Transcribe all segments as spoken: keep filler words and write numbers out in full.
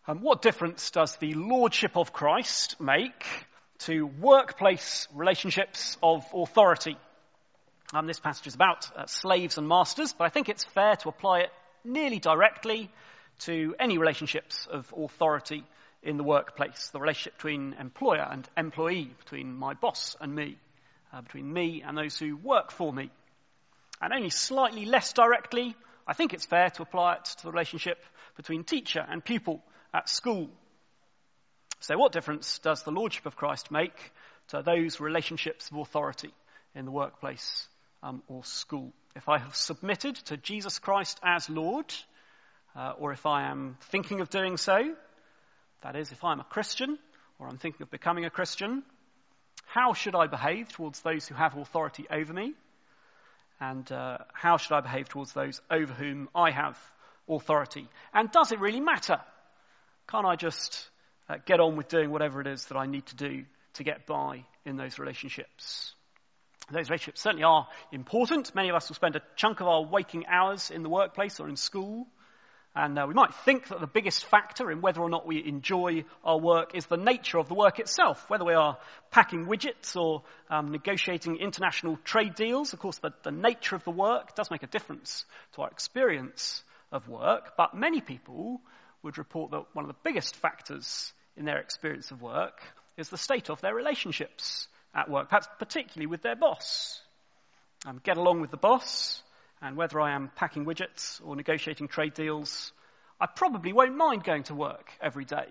Um, what difference does the lordship of Christ make to workplace relationships of authority? Um, this passage is about uh, slaves and masters, but I think it's fair to apply it nearly directly to any relationships of authority in the workplace, the relationship between employer and employee, between my boss and me, uh, between me and those who work for me. And only slightly less directly, I think it's fair to apply it to the relationship between teacher and pupil at school. So what difference does the lordship of Christ make to those relationships of authority in the workplace um, or school? If I have submitted to Jesus Christ as Lord, uh, or if I am thinking of doing so, that is, if I'm a Christian, or I'm thinking of becoming a Christian, how should I behave towards those who have authority over me? And uh, how should I behave towards those over whom I have authority? And does it really matter? Can't I just uh, get on with doing whatever it is that I need to do to get by in those relationships? Those relationships certainly are important. Many of us will spend a chunk of our waking hours in the workplace or in school. And uh, we might think that the biggest factor in whether or not we enjoy our work is the nature of the work itself, whether we are packing widgets or um, negotiating international trade deals. Of course, the, the nature of the work does make a difference to our experience of work, but many people would report that one of the biggest factors in their experience of work is the state of their relationships at work, perhaps particularly with their boss. Um, get along with the boss. And whether I am packing widgets or negotiating trade deals, I probably won't mind going to work every day.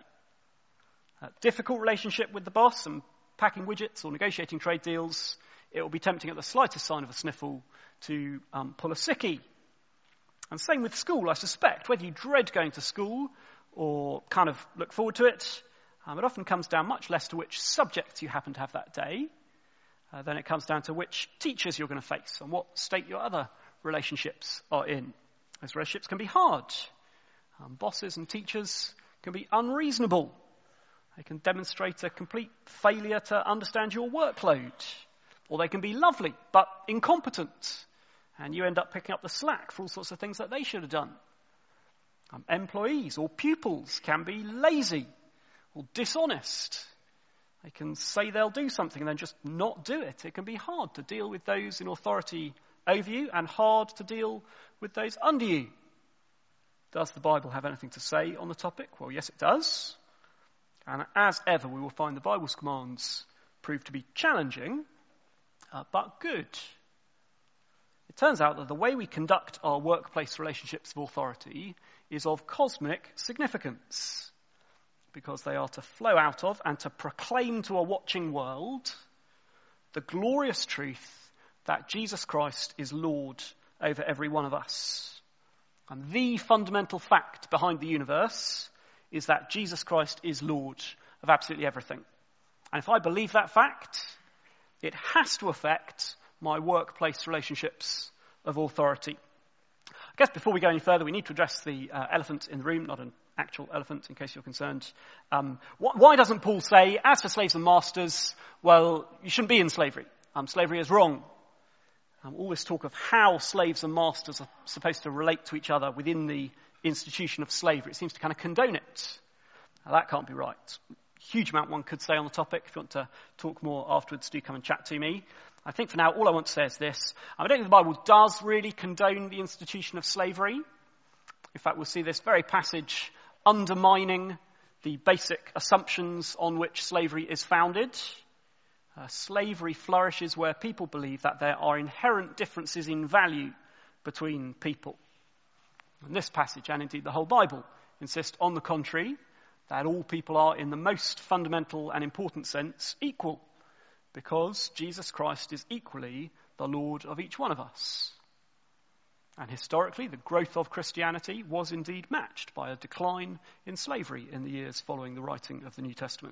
A difficult relationship with the boss and packing widgets or negotiating trade deals, it will be tempting at the slightest sign of a sniffle to um, pull a sickie. And same with school, I suspect. Whether you dread going to school or kind of look forward to it, um, it often comes down much less to which subjects you happen to have that day uh, than it comes down to which teachers you're going to face and what state your other relationships are in. Those relationships can be hard. Um, bosses and teachers can be unreasonable. They can demonstrate a complete failure to understand your workload. Or they can be lovely but incompetent, and you end up picking up the slack for all sorts of things that they should have done. Um, employees or pupils can be lazy or dishonest. They can say they'll do something and then just not do it. It can be hard to deal with those in authority over you and hard to deal with those under you. Does the Bible have anything to say on the topic? Well, yes, it does. And as ever, we will find the Bible's commands prove to be challenging, uh, but good. It turns out that the way we conduct our workplace relationships of authority is of cosmic significance, because they are to flow out of and to proclaim to a watching world the glorious truth that Jesus Christ is Lord over every one of us. And the fundamental fact behind the universe is that Jesus Christ is Lord of absolutely everything. And if I believe that fact, it has to affect my workplace relationships of authority. I guess before we go any further, we need to address the uh, elephant in the room, not an actual elephant, in case you're concerned. Um, wh- why doesn't Paul say, as for slaves and masters, well, you shouldn't be in slavery. Um, slavery is wrong. Um, all this talk of how slaves and masters are supposed to relate to each other within the institution of slavery, it seems to kind of condone it. Now, that can't be right. Huge amount one could say on the topic. If you want to talk more afterwards, do come and chat to me. I think for now, all I want to say is this. I don't think the Bible does really condone the institution of slavery. In fact, we'll see this very passage undermining the basic assumptions on which slavery is founded. Uh, slavery flourishes where people believe that there are inherent differences in value between people. And this passage, and indeed the whole Bible, insist on the contrary, that all people are in the most fundamental and important sense equal, because Jesus Christ is equally the Lord of each one of us. And historically, the growth of Christianity was indeed matched by a decline in slavery in the years following the writing of the New Testament.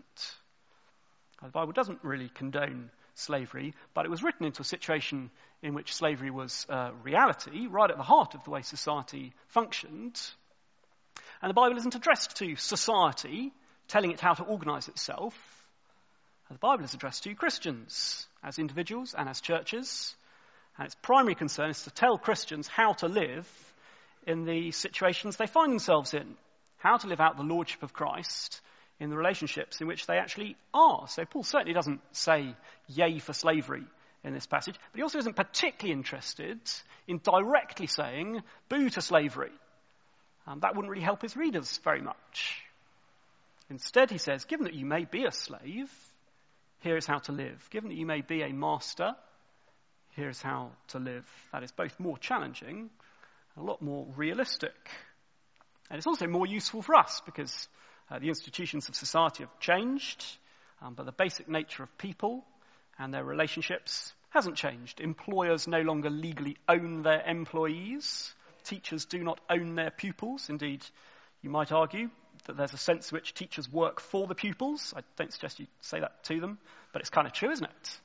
The Bible doesn't really condone slavery, but it was written into a situation in which slavery was a reality, right at the heart of the way society functioned. And the Bible isn't addressed to society, telling it how to organize itself. The Bible is addressed to Christians, as individuals and as churches. And its primary concern is to tell Christians how to live in the situations they find themselves in. how to live out the lordship of Christ in the relationships in which they actually are. So Paul certainly doesn't say yay for slavery in this passage, but he also isn't particularly interested in directly saying boo to slavery. Um, that wouldn't really help his readers very much. Instead, he says, given that you may be a slave, here is how to live. Given that you may be a master, here is how to live. That is both more challenging and a lot more realistic. And it's also more useful for us because uh, the institutions of society have changed, um, but the basic nature of people and their relationships hasn't changed. Employers no longer legally own their employees. Teachers do not own their pupils. Indeed, you might argue that there's a sense in which teachers work for the pupils. I don't suggest you say that to them, but it's kind of true, isn't it?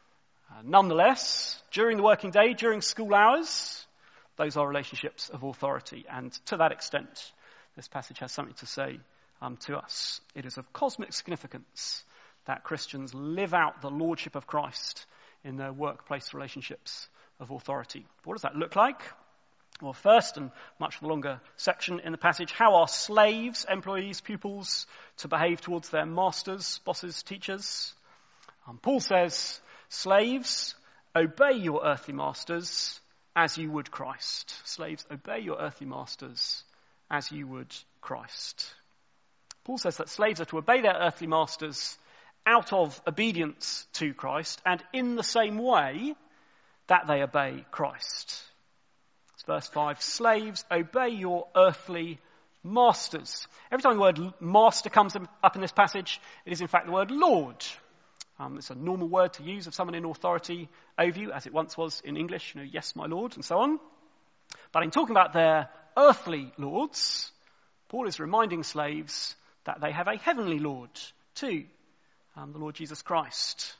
Uh, nonetheless, during the working day, during school hours, those are relationships of authority. And to that extent, this passage has something to say um, to us. It is of cosmic significance that Christians live out the lordship of Christ in their workplace relationships of authority. What does that look like? Well, first, and much the longer section in the passage, how are slaves, employees, pupils to behave towards their masters, bosses, teachers? Um, Paul says, slaves, obey your earthly masters as you would Christ. Slaves, obey your earthly masters as you would Christ. Paul says that slaves are to obey their earthly masters out of obedience to Christ and in the same way that they obey Christ. It's verse five, slaves, obey your earthly masters. Every time the word master comes up in this passage, it is in fact the word Lord. Um, it's a normal word to use of someone in authority over you, as it once was in English, you know, yes, my Lord, and so on. But in talking about their earthly lords, Paul is reminding slaves that they have a heavenly Lord too, um, the Lord Jesus Christ.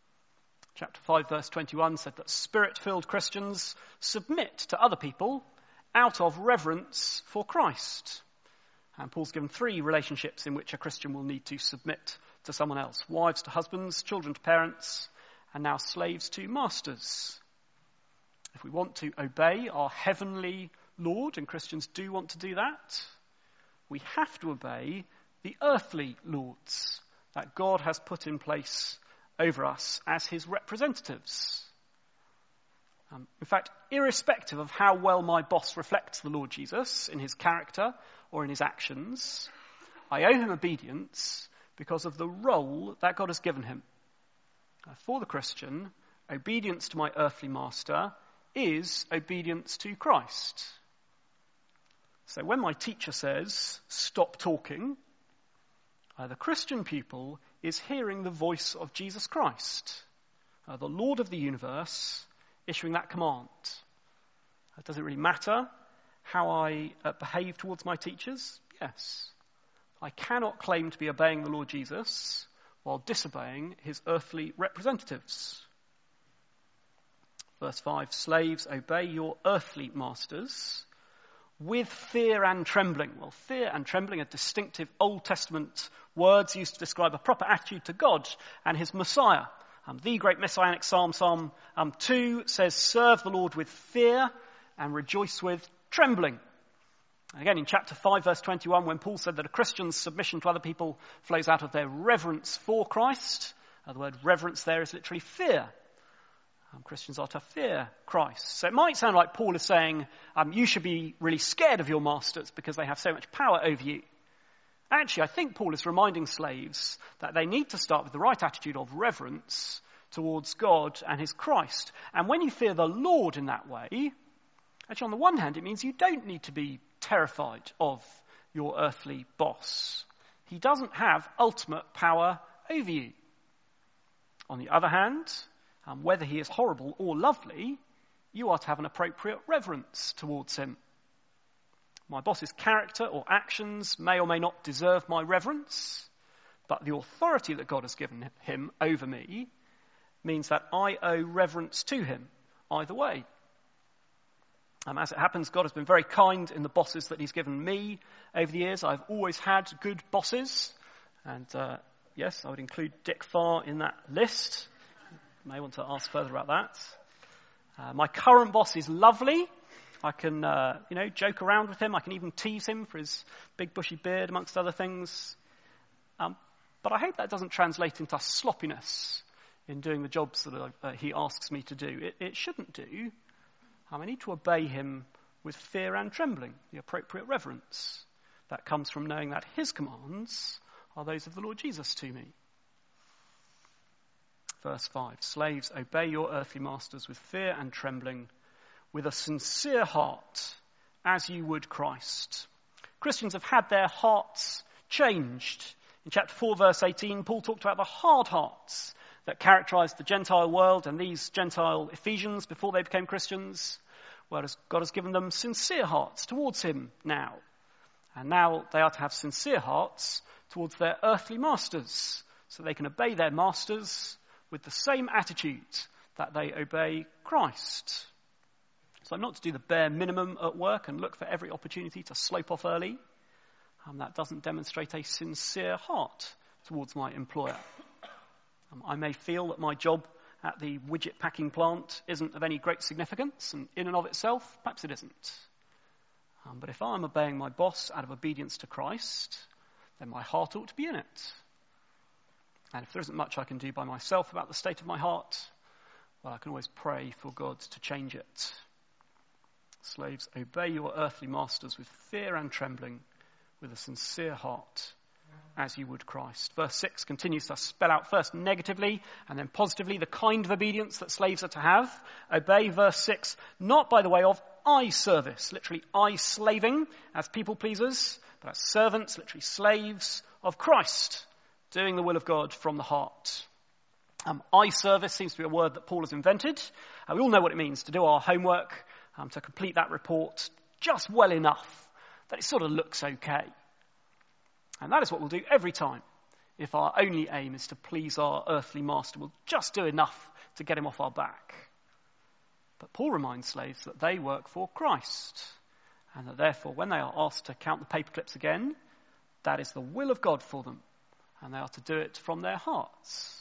Chapter five, verse twenty-one said that spirit-filled Christians submit to other people out of reverence for Christ. And Paul's given three relationships in which a Christian will need to submit to someone else. Wives to husbands, children to parents, and now slaves to masters. If we want to obey our heavenly Lord, and Christians do want to do that, we have to obey the earthly lords that God has put in place over us as his representatives. Um, in fact, irrespective of how well my boss reflects the Lord Jesus in his character or in his actions, I owe him obedience because of the role that God has given him. Uh, for the Christian, obedience to my earthly master is obedience to Christ. So when my teacher says, stop talking, uh, the Christian pupil is hearing the voice of Jesus Christ, uh, the Lord of the universe, issuing that command. Uh, does it really matter how I uh, behave towards my teachers? Yes. I cannot claim to be obeying the Lord Jesus while disobeying his earthly representatives. Verse five, slaves, obey your earthly masters with fear and trembling. Well, fear and trembling are distinctive Old Testament words used to describe a proper attitude to God and his Messiah. Um, the great messianic psalm, Psalm um, two, says, serve the Lord with fear and rejoice with trembling. Again, in chapter five, verse twenty-one, when Paul said that a Christian's submission to other people flows out of their reverence for Christ, uh, the word reverence there is literally fear. Um, Christians are to fear Christ. So it might sound like Paul is saying, um, you should be really scared of your masters because they have so much power over you. Actually, I think Paul is reminding slaves that they need to start with the right attitude of reverence towards God and his Christ. And when you fear the Lord in that way, actually on the one hand, it means you don't need to be terrified of your earthly boss. He doesn't have ultimate power over you. On the other hand, um, whether he is horrible or lovely, you are to have an appropriate reverence towards him. My boss's character or actions may or may not deserve my reverence, but the authority that God has given him over me means that I owe reverence to him either way. Um, as it happens, God has been very kind in the bosses that he's given me over the years. I've always had good bosses. And uh, yes, I would include Dick Farr in that list. You may want to ask further about that. Uh, my current boss is lovely. I can, uh, you know, joke around with him. I can even tease him for his big bushy beard, amongst other things. Um, but I hope that doesn't translate into sloppiness in doing the jobs that uh, he asks me to do. It, it shouldn't do. Um, I need to obey him with fear and trembling, the appropriate reverence that comes from knowing that his commands are those of the Lord Jesus to me. Verse five, slaves, obey your earthly masters with fear and trembling, with a sincere heart, as you would Christ. Christians have had their hearts changed. In chapter four, verse eighteen, Paul talked about the hard hearts that characterized the Gentile world and these Gentile Ephesians before they became Christians, whereas God has given them sincere hearts towards him now. And now they are to have sincere hearts towards their earthly masters, so they can obey their masters with the same attitude that they obey Christ. So I'm not to do the bare minimum at work and look for every opportunity to slope off early. And that doesn't demonstrate a sincere heart towards my employer. Um, I may feel that my job at the widget packing plant isn't of any great significance, and in and of itself, perhaps it isn't. Um, but if I'm obeying my boss out of obedience to Christ, then my heart ought to be in it. And if there isn't much I can do by myself about the state of my heart, well, I can always pray for God to change it. Slaves, obey your earthly masters with fear and trembling, with a sincere heart, as you would Christ. Verse six continues to spell out first negatively and then positively the kind of obedience that slaves are to have. Obey, verse six, not by the way of eye service, literally eye slaving, as people pleasers, but as servants, literally slaves of Christ, doing the will of God from the heart. Um, eye service seems to be a word that Paul has invented. Uh, we all know what it means to do our homework, um, to complete that report just well enough that it sort of looks okay. And that is what we'll do every time. If our only aim is to please our earthly master, we'll just do enough to get him off our back. But Paul reminds slaves that they work for Christ, and that therefore when they are asked to count the paperclips again, that is the will of God for them, and they are to do it from their hearts.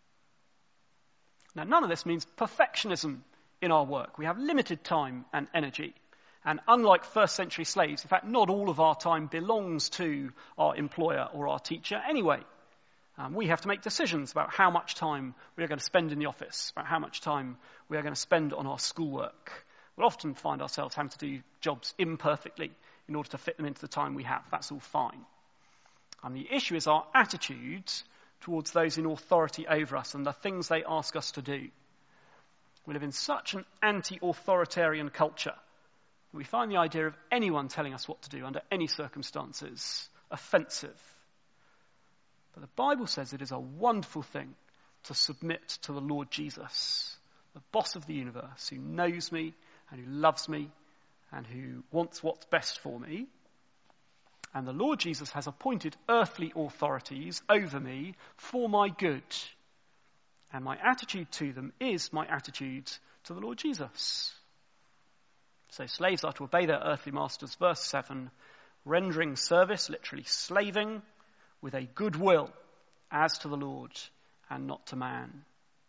Now, none of this means perfectionism in our work. We have limited time and energy. And unlike first century slaves, in fact, not all of our time belongs to our employer or our teacher anyway. Um, we have to make decisions about how much time we are going to spend in the office, about how much time we are going to spend on our schoolwork. We'll often find ourselves having to do jobs imperfectly in order to fit them into the time we have. That's all fine. And the issue is our attitude towards those in authority over us and the things they ask us to do. We live in such an anti-authoritarian culture that we find the idea of anyone telling us what to do under any circumstances offensive. But the Bible says it is a wonderful thing to submit to the Lord Jesus, the boss of the universe, who knows me and who loves me and who wants what's best for me. And the Lord Jesus has appointed earthly authorities over me for my good. And my attitude to them is my attitude to the Lord Jesus. So slaves are to obey their earthly masters, verse seven, rendering service, literally slaving, with a good will, as to the Lord and not to man.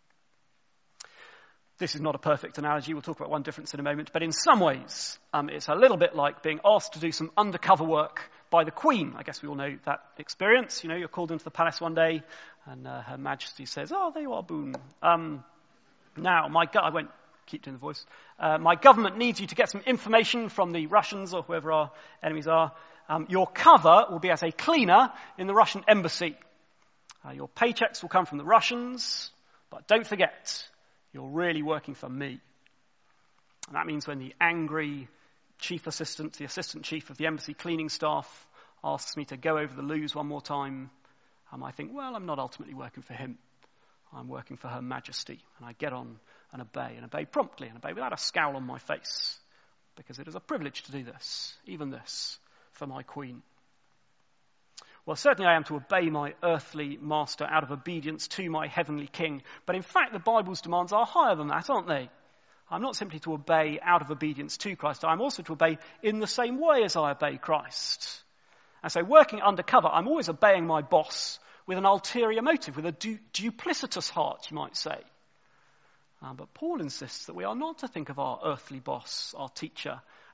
This is not a perfect analogy. We'll talk about one difference in a moment. But in some ways, um, it's a little bit like being asked to do some undercover work by the Queen. I guess we all know that experience. You know, you're called into the palace one day and uh, Her Majesty says, "Oh, there you are, Boone. Um, now, my go- I won't keep doing the voice. Uh, my government needs you to get some information from the Russians or whoever our enemies are. Um, your cover will be as a cleaner in the Russian embassy. Uh, your paychecks will come from the Russians, but don't forget, you're really working for me." And that means when the angry chief assistant, the assistant chief of the embassy cleaning staff, asks me to go over the loos one more time, um, I think, well, I'm not ultimately working for him. I'm working for Her Majesty. And I get on and obey, and obey promptly, and obey without a scowl on my face, because it is a privilege to do this, even this, for my Queen. Well, certainly I am to obey my earthly master out of obedience to my heavenly King. But in fact, the Bible's demands are higher than that, aren't they? I'm not simply to obey out of obedience to Christ. I'm also to obey in the same way as I obey Christ. And so working undercover, I'm always obeying my boss with an ulterior motive, with a du- duplicitous heart, you might say. Um, but Paul insists that we are not to think of our earthly boss, our teacher,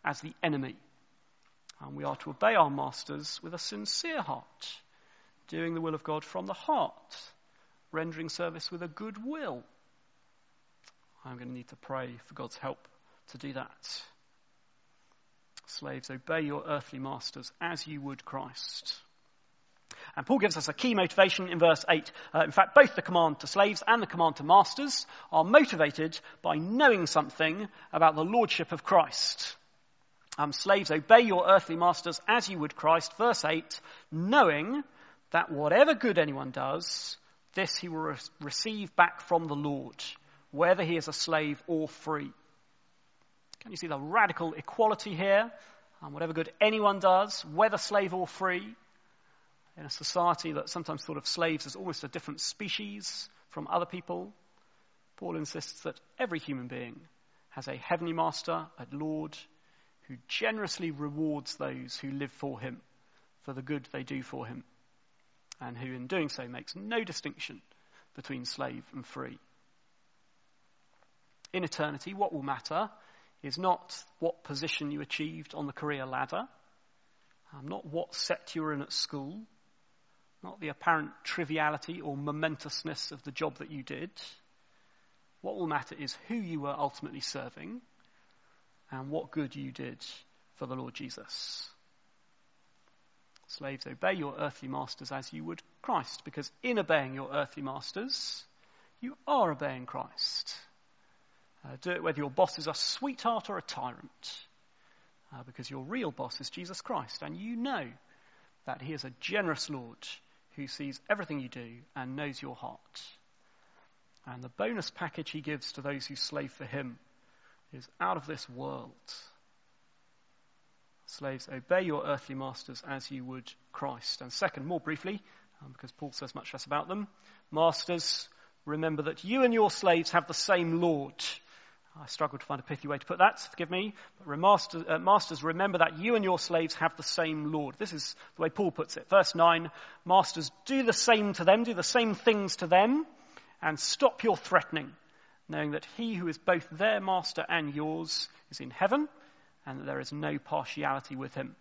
as the enemy. And we are to obey our masters with a sincere heart, doing the will of God from the heart, rendering service with a good will. I'm going to need to pray for God's help to do that. Slaves, obey your earthly masters as you would Christ. And Paul gives us a key motivation in verse eight. Uh, in fact, both the command to slaves and the command to masters are motivated by knowing something about the lordship of Christ. Um, slaves, obey your earthly masters as you would Christ. Verse eight, knowing that whatever good anyone does, this he will re- receive back from the Lord, whether he is a slave or free. Can you see the radical equality here? Um, whatever good anyone does, whether slave or free, in a society that sometimes thought of slaves as almost a different species from other people, Paul insists that every human being has a heavenly master, a Lord, who generously rewards those who live for him, for the good they do for him, and who in doing so makes no distinction between slave and free. In eternity, what will matter is not what position you achieved on the career ladder, um, not what set you were in at school, not the apparent triviality or momentousness of the job that you did. What will matter is who you were ultimately serving and what good you did for the Lord Jesus. Slaves, obey your earthly masters as you would Christ, because in obeying your earthly masters, you are obeying Christ. Uh, do it whether your boss is a sweetheart or a tyrant, uh, because your real boss is Jesus Christ, and you know that he is a generous Lord who sees everything you do and knows your heart. And the bonus package he gives to those who slave for him is out of this world. Slaves, obey your earthly masters as you would Christ. And second, more briefly, um, because Paul says much less about them, masters, remember that you and your slaves have the same Lord. I struggled to find a pithy way to put that, forgive me. But masters, uh, masters, remember that you and your slaves have the same Lord. This is the way Paul puts it. Verse nine, masters, do the same to them, do the same things to them, and stop your threatening, knowing that he who is both their master and yours is in heaven, and that there is no partiality with him.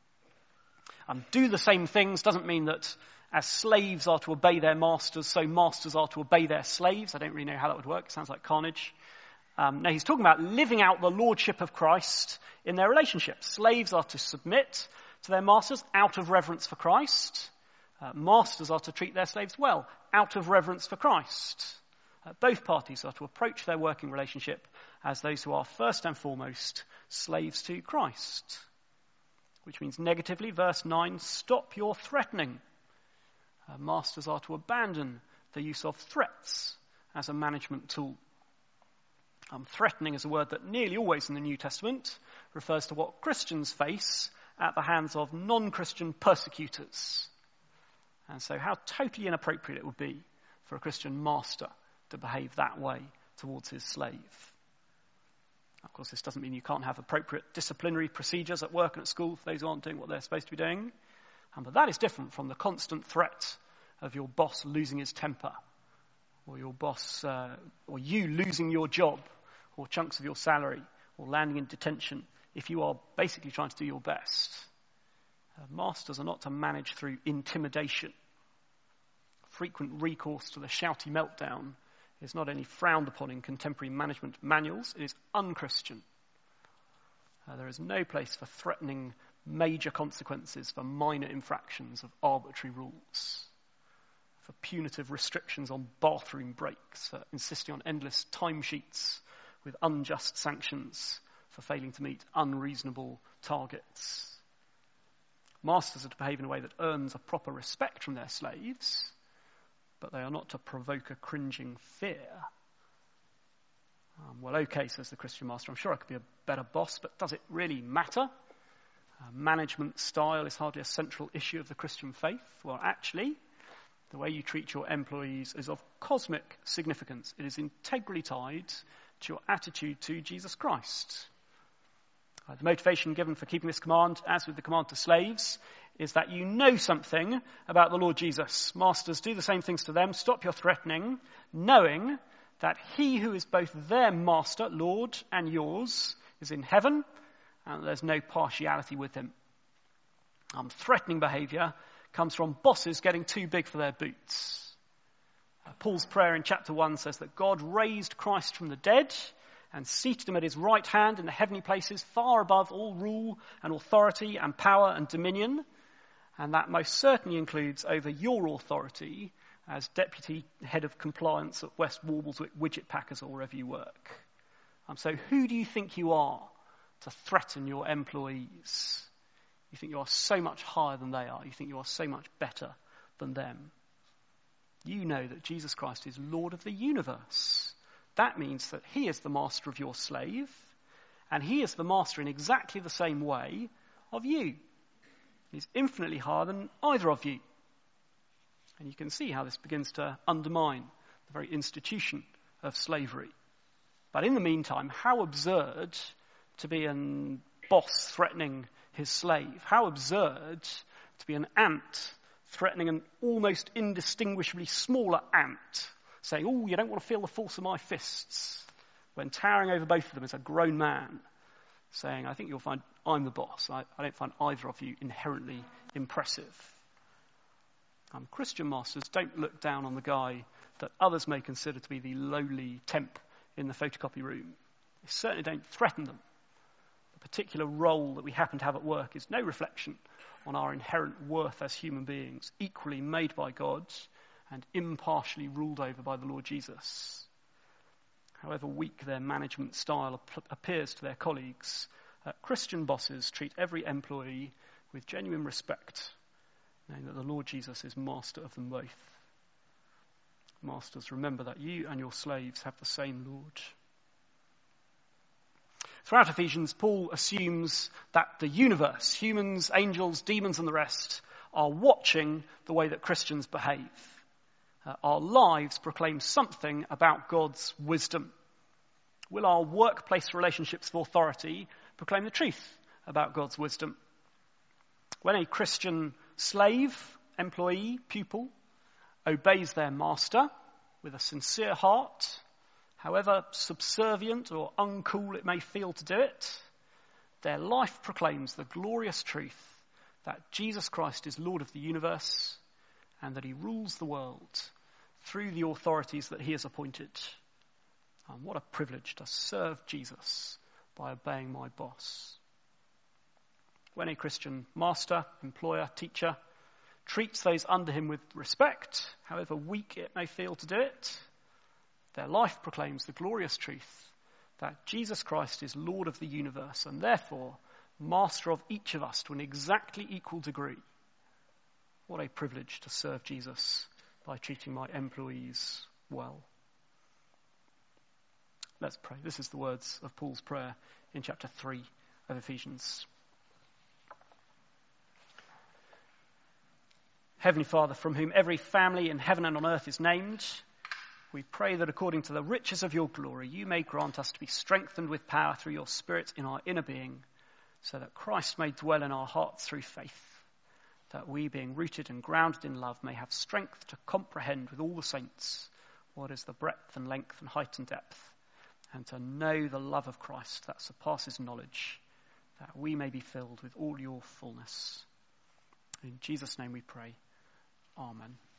Um, do the same things doesn't mean that as slaves are to obey their masters, so masters are to obey their slaves. I don't really know how that would work. It sounds like carnage. Um, no, he's talking about living out the lordship of Christ in their relationships. Slaves are to submit to their masters out of reverence for Christ. Uh, masters are to treat their slaves well, out of reverence for Christ. Uh, both parties are to approach their working relationship as those who are first and foremost slaves to Christ. Which means negatively, verse nine, stop your threatening. Uh, masters are to abandon the use of threats as a management tool. Um, threatening is a word that nearly always in the New Testament refers to what Christians face at the hands of non-Christian persecutors. And so how totally inappropriate it would be for a Christian master to behave that way towards his slave. Of course, this doesn't mean you can't have appropriate disciplinary procedures at work and at school for those who aren't doing what they're supposed to be doing. Um, but that is different from the constant threat of your boss losing his temper, or your boss, uh, or you losing your job, or chunks of your salary, or landing in detention if you are basically trying to do your best. Uh, masters are not to manage through intimidation. Frequent recourse to the shouty meltdown is not only frowned upon in contemporary management manuals, it is unchristian. Uh, there is no place for threatening major consequences for minor infractions of arbitrary rules, for punitive restrictions on bathroom breaks, for insisting on endless timesheets with unjust sanctions for failing to meet unreasonable targets. Masters are to behave in a way that earns a proper respect from their slaves, but they are not to provoke a cringing fear. Um, well, okay, says the Christian master, I'm sure I could be a better boss, but does it really matter? Uh, management style is hardly a central issue of the Christian faith. Well, actually, the way you treat your employees is of cosmic significance. It is integrally tied to your attitude to Jesus Christ. Uh, the motivation given for keeping this command, as with the command to slaves, is that you know something about the Lord Jesus. Masters, do the same things to them. Stop your threatening, knowing that he who is both their master, Lord, and yours, is in heaven, and there's no partiality with him. Um, threatening behaviour comes from bosses getting too big for their boots. Uh, Paul's prayer in chapter one says that God raised Christ from the dead and seated him at his right hand in the heavenly places, far above all rule and authority and power and dominion. And that most certainly includes over your authority as deputy head of compliance at West Warbleswick Widget Packers or wherever you work. Um, so who do you think you are to threaten your employees? You think you are so much higher than they are. You think you are so much better than them. You know that Jesus Christ is Lord of the universe. That means that he is the master of your slave, and he is the master in exactly the same way of you. He's infinitely higher than either of you. And you can see how this begins to undermine the very institution of slavery. But in the meantime, how absurd to be a boss threatening his slave. How absurd to be an ant threatening an almost indistinguishably smaller ant, saying, oh, you don't want to feel the force of my fists, when towering over both of them is a grown man, saying, I think you'll find I'm the boss. I, I don't find either of you inherently impressive. Um, Christian masters don't look down on the guy that others may consider to be the lowly temp in the photocopy room. They certainly don't threaten them. The particular role that we happen to have at work is no reflection on our inherent worth as human beings, equally made by God and impartially ruled over by the Lord Jesus. However weak their management style ap- appears to their colleagues, uh, Christian bosses treat every employee with genuine respect, knowing that the Lord Jesus is master of them both. Masters, remember that you and your slaves have the same Lord. Throughout Ephesians, Paul assumes that the universe, humans, angels, demons, and the rest, are watching the way that Christians behave. Uh, our lives proclaim something about God's wisdom. Will our workplace relationships of authority proclaim the truth about God's wisdom? When a Christian slave, employee, pupil, obeys their master with a sincere heart, however subservient or uncool it may feel to do it, their life proclaims the glorious truth that Jesus Christ is Lord of the universe and that he rules the world through the authorities that he has appointed. And what a privilege to serve Jesus by obeying my boss. When a Christian master, employer, teacher treats those under him with respect, however weak it may feel to do it, their life proclaims the glorious truth that Jesus Christ is Lord of the universe and therefore master of each of us to an exactly equal degree. What a privilege to serve Jesus by treating my employees well. Let's pray. This is the words of Paul's prayer in chapter three of Ephesians. Heavenly Father, from whom every family in heaven and on earth is named, we pray that according to the riches of your glory, you may grant us to be strengthened with power through your Spirit in our inner being, so that Christ may dwell in our hearts through faith, that we, being rooted and grounded in love, may have strength to comprehend with all the saints what is the breadth and length and height and depth, and to know the love of Christ that surpasses knowledge, that we may be filled with all your fullness. In Jesus' name we pray. Amen.